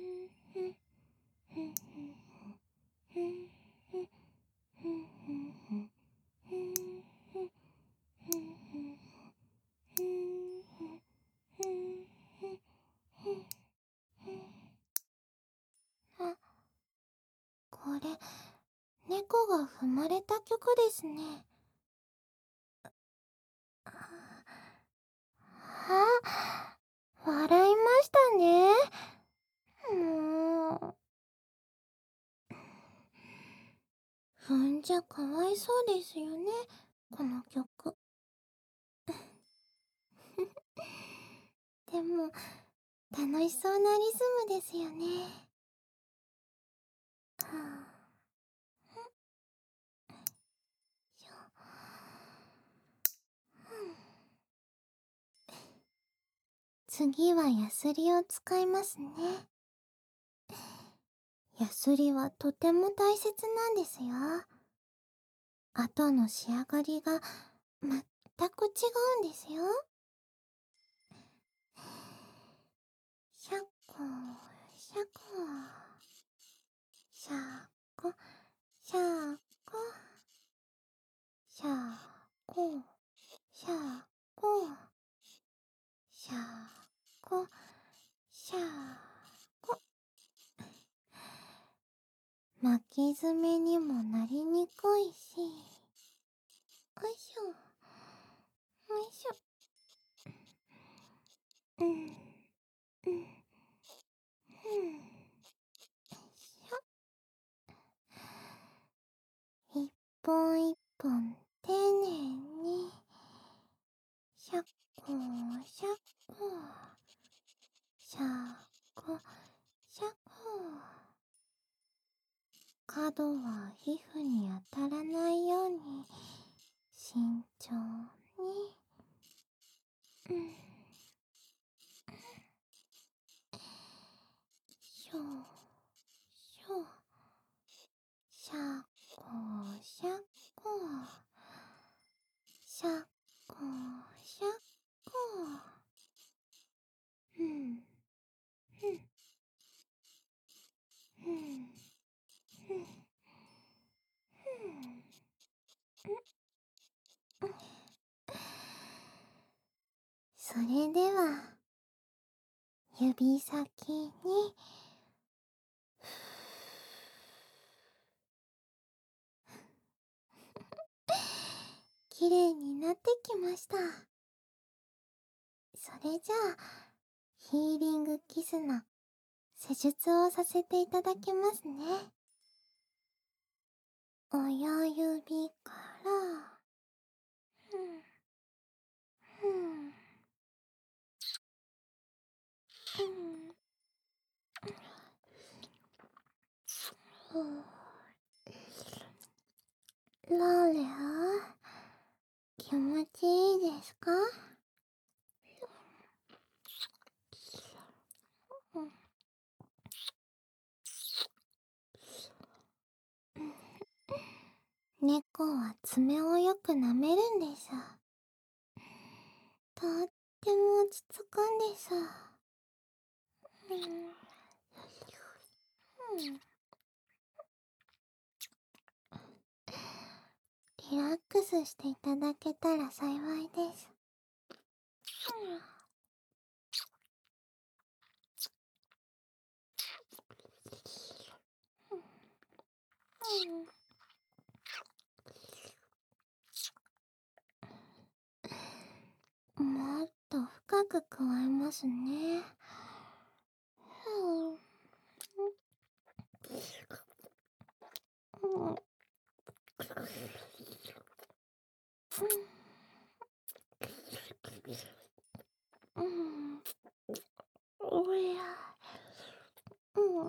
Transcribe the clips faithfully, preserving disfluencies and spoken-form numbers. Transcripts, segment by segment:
あ、これ、猫が踏まれた曲ですね。あ、笑いましたね。もう。踏んじゃかわいそうですよね、この曲。でも、楽しそうなリズムですよね。はあ、しょ。次はヤスリを使いますね。ヤスリはとても大切なんですよ。後の仕上がりが全く違うんですよ。シャコシャコシャコシャコシャコシャコシャコシャコ。巻き爪にもなりにくいし。よいしょよいしょ。うんうんうん。よいしょ。一本一本丁寧にシャコシャコシャコシャコ。角は皮膚に当たらないように慎重に。うんしょしょ。シャコシャコシャコシャコ。うんうんうんうんうん。 指先にきれいになってきました。それじゃあヒーリングキスの施術をさせていただきますね。親指からふんふんふんふん。ローレは気持ちいいですか？猫は爪をよく舐めるんです。とっても落ち着くんです。うんうん、リラックスしていただけたら幸いです。うん、もっと深く加えますね。うんうんうん、おや、うん、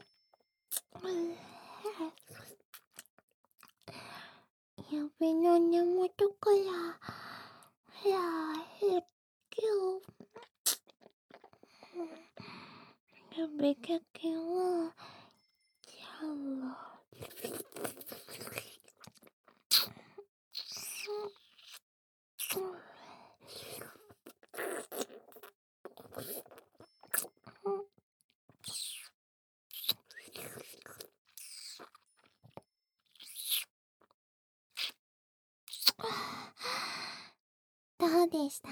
指の根元からふやへっきゅ指先をキャロどうでした？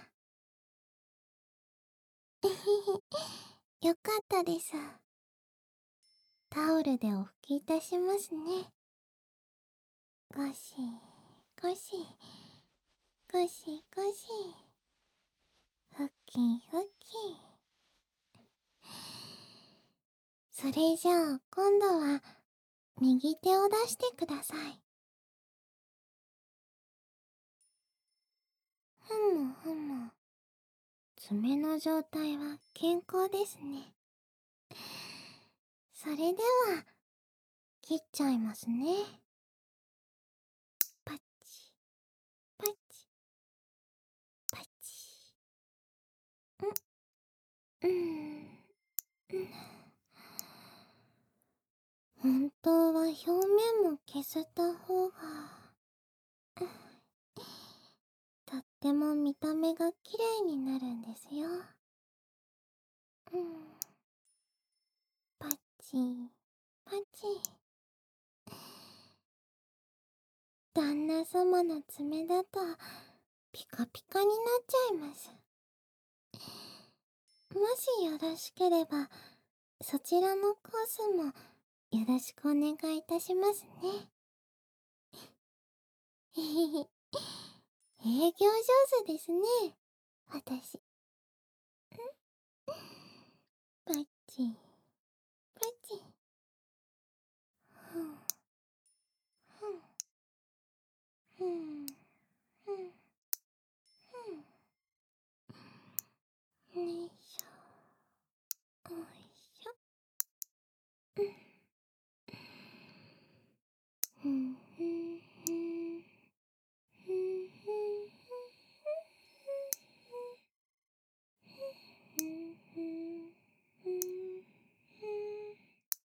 えへへ、よかったです。タオルでお拭きいたしますね。ゴシゴシゴシゴシ、ふきふき。それじゃあ今度は右手を出してください。ふむふむ、爪の状態は健康ですね。それでは切っちゃいますね。パチパチパチ。うんうんうん。本当は表面も削った方がとっても見た目が綺麗になるんですよ。うん、パチパチ。旦那様の爪だとピカピカになっちゃいます。もしよろしければそちらのコースもよろしくお願いいたしますね。へへへ、営業上手ですね、私。パチパチ。ふんふんふんふんふん。よいしょよいしょ。ふんふんふんふんふんふんふんふんふんふん。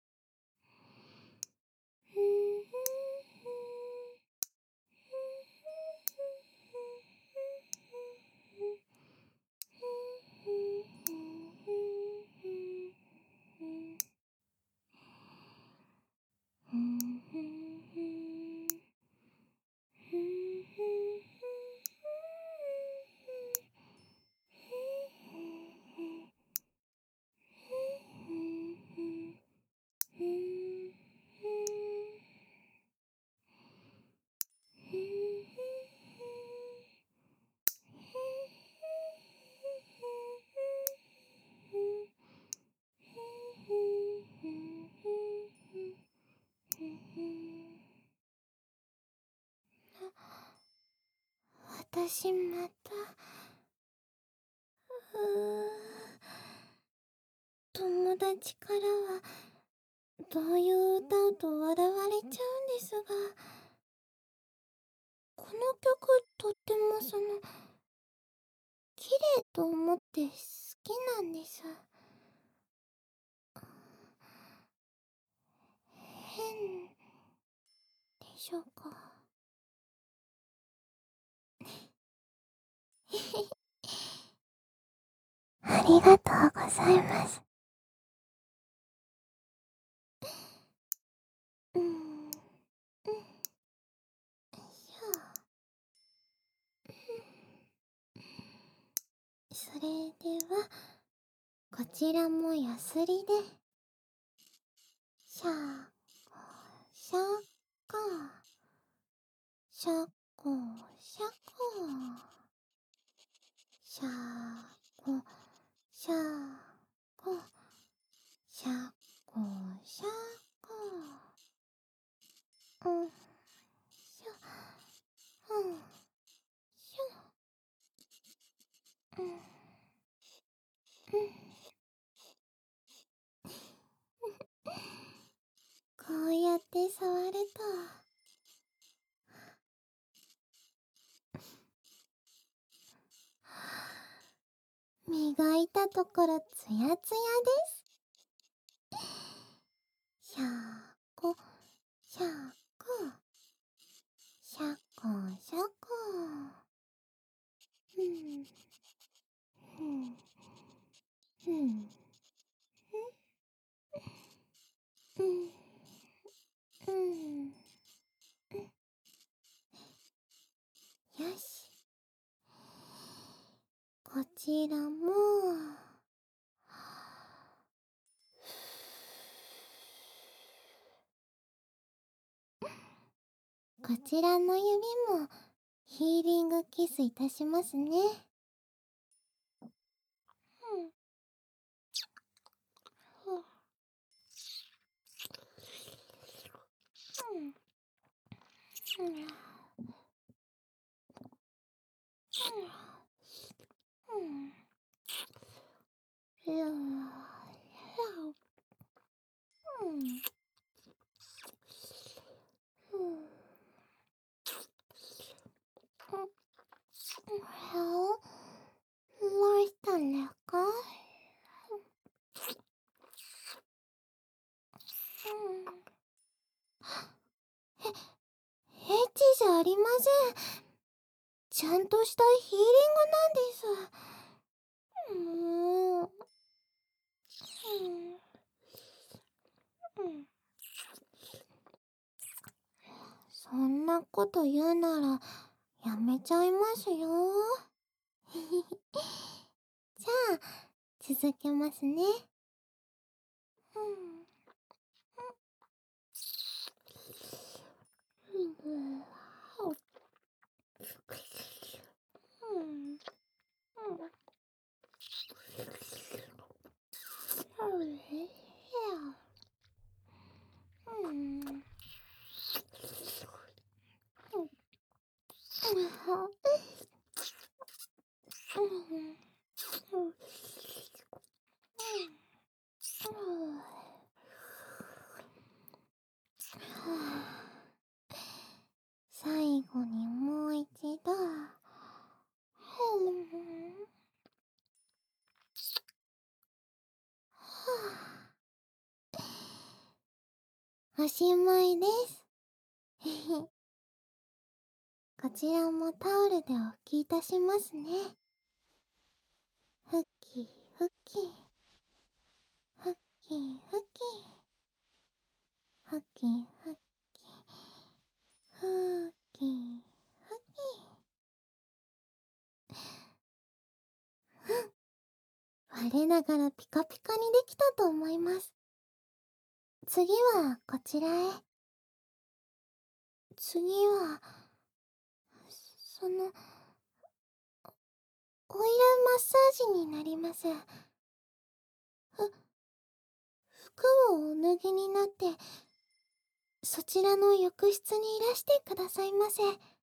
しまった。うー友達からはどういう歌うと笑われちゃうんですが、この曲とってもその綺麗と思って好きなんです。変でしょうか。ありがとうございます。うん、うん、よいしょ。それではこちらもヤスリでシャーシャーコシャコシャコシャーコシャーコシャコシャコうんしょうんしょうんうんこうやって触ると磨いたところツヤツヤです。シャーコシャーコシャコシャコうんうんうんうんうんよし、こちらもこちらの指もヒーリングキスいたしますね。うんうんうんうんうんうんHel waar is dat lekker? え、エッチじゃありません。ちゃんとしたヒーリングなんです。もう、うん、うん。そんなこと言うならやめちゃいますよ。じゃあ続けますね。うん。うん。うん。うん。最後にもう一度。おしまいです。こちらもタオルでお拭きいたしますね。ふっきふっきふっきふっきふっきふっきふっきふっき我ながらピカピカにできたと思います。次はこちらへ。次はそのオイルマッサージになります。ふ服をお脱ぎになってそちらの浴室にいらしてくださいませ。